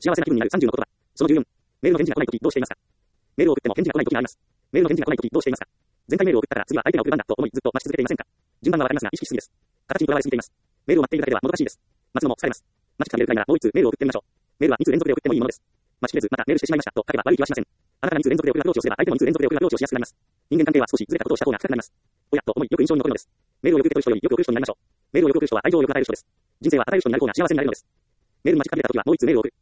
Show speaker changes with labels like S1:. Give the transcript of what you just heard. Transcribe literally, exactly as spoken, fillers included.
S1: 幸せな気分になるさんじゅうの言葉。そのじゅうよん。メールの返事が来ないときどうしていますか？メールを送っても返事が来ないときがあります。メールの返事が来ないときどうしていますか？前回メールを送ったから次は相手が送る番だと思いずっと待ち続けていませんか？順番はわかりますが意識しすぎです。形にとらわれすぎています。メールを待っているだけではもどかしいです。待つのも疲れます。待ちかけるくらいならもう一通メールを送ってみましょう。メールはいつ連続で送ってもいいものです。待ちきれずまたメールしてしまいましたと書けば悪い気はしません。あなたがに通連続で送るアプローチをすれば相手もに通連続で送るアプローチをしやすくなります。人間関係は少しずれたことをした方が深くなります。おやと思いよく印象に残るのです。メールをよく受け取る人よりよく送る人になりましょう。メールをよく送る人は愛情をよく与える人です。人生は与える人になる方が幸せになれるのです。メールに待ちかけたときはもう一通メールを送る。